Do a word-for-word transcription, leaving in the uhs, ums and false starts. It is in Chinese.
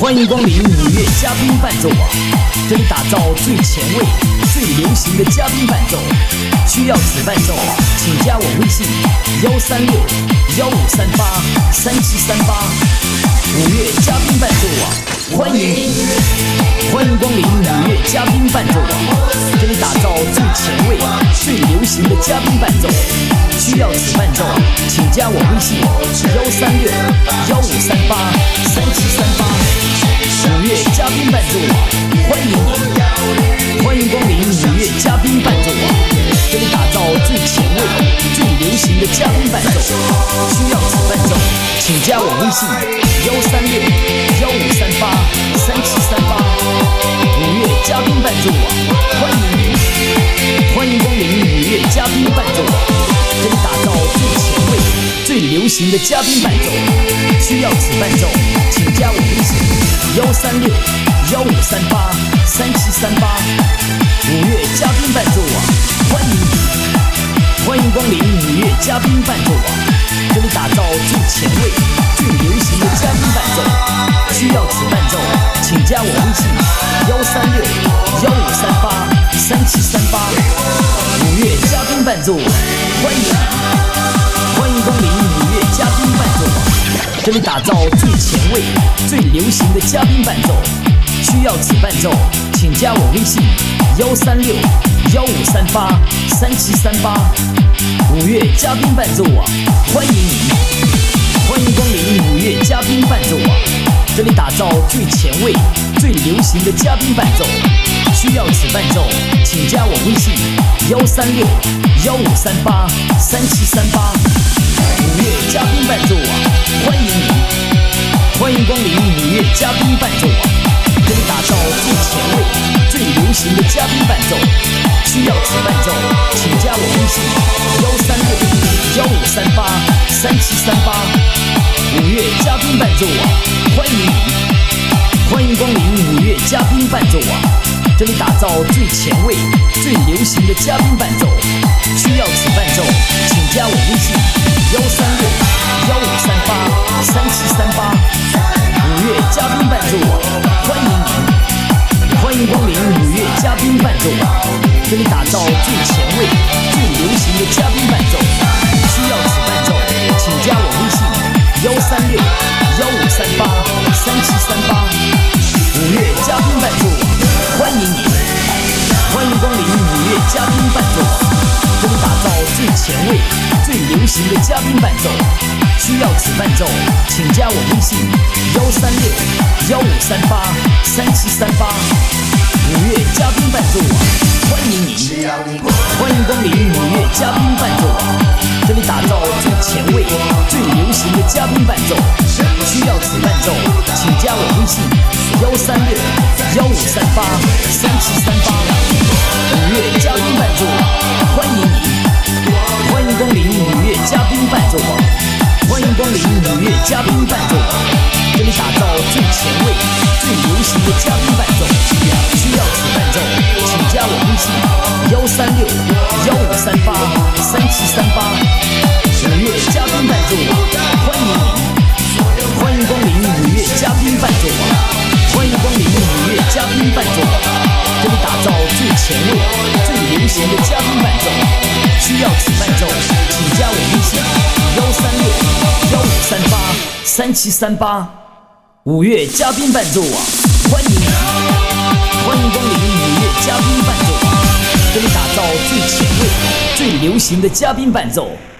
欢迎光临五月嘉宾伴奏网，这里打造最前卫、最流行的嘉宾伴奏。需要此伴奏，请加我微信幺三六幺五三八三七三八。五月嘉宾伴奏网，欢迎你！欢迎光临五月嘉宾伴奏网，这里打造最前卫、最流行的嘉宾伴奏。需要此伴奏，请加我微信幺三六幺五三八三七三八。五月嘉宾伴奏网，欢迎你！欢迎光临五月嘉宾伴奏网，这里打造最前卫、最流行的嘉宾伴奏。需要此伴奏，请加我微信幺三六幺五三八三七三八。五月嘉宾伴奏网，欢迎你！欢迎光临五月嘉宾伴奏网，这里打造最前卫、最流行的嘉宾伴奏。需要此伴奏，请加我微信幺三六幺五三八三七三八。五月嘉宾伴奏网，欢迎你！欢迎光临五月嘉宾伴奏网，这里打造最前卫、最流行的嘉宾伴奏。需要此伴奏，请加我微信幺三六幺五三八三七三八。五月嘉宾伴奏网，欢迎你！欢迎光临五月嘉宾伴奏网，这里打造最前卫、最流行的嘉宾伴奏。需要此伴奏，请加我微信幺三六幺五三八三七三八。五月嘉宾伴奏网，欢迎你！欢迎光临五月嘉宾伴奏网，这里打造最前卫、最流行的嘉宾伴奏。需要此伴奏，请加我微信幺三六幺五三八三七三八。五月嘉宾伴奏网，欢迎你！欢迎光临五月嘉宾伴奏网，这里打造最前卫、最流行的嘉宾伴奏。需要此伴奏，请加我微信幺三六幺五三八三七三八。五月嘉宾伴奏网，欢迎你！欢迎光临五月嘉宾伴奏网，这里打造最前卫、最流行的嘉宾伴奏。需要此伴奏，请加我微信幺三六幺五三八三七三八。五月嘉宾伴奏网，欢迎你！欢迎光临五月嘉宾伴奏网，这里打造最前卫、最流行的嘉宾伴奏。需要此伴奏，请加我微信幺三六幺五三八三七三八。五月嘉宾伴奏网，欢迎你！欢迎光临五月嘉宾伴奏网，这里打造最前卫、最流行的嘉宾伴奏。需要此伴奏，请加我微信幺三六幺五三八三七三八。五月嘉宾伴奏网，欢迎你！欢迎光临五月嘉宾伴奏网，这里打造最前卫、最流行的嘉宾伴奏。需要此伴奏，请加我微信幺三六幺五三八三七三八。五月嘉宾伴奏网，欢迎你！欢迎光临五月嘉宾伴奏网，欢迎光临五月嘉宾伴奏网，这里打造最前卫、最流行的嘉宾伴奏。需要此伴奏，请加我微信幺三六幺五三八三七三八。五月嘉宾伴奏网，欢迎你！欢迎光临五月嘉宾伴奏网，欢迎光临五月嘉宾伴奏网，这里打造最前卫、最流行的嘉宾伴奏。需要此伴奏，请加我微信幺三六幺五三八三七三八。五月嘉宾伴奏网，欢迎你！欢迎光临五月嘉宾伴奏网，这里打造最前卫、最流行的嘉宾伴奏。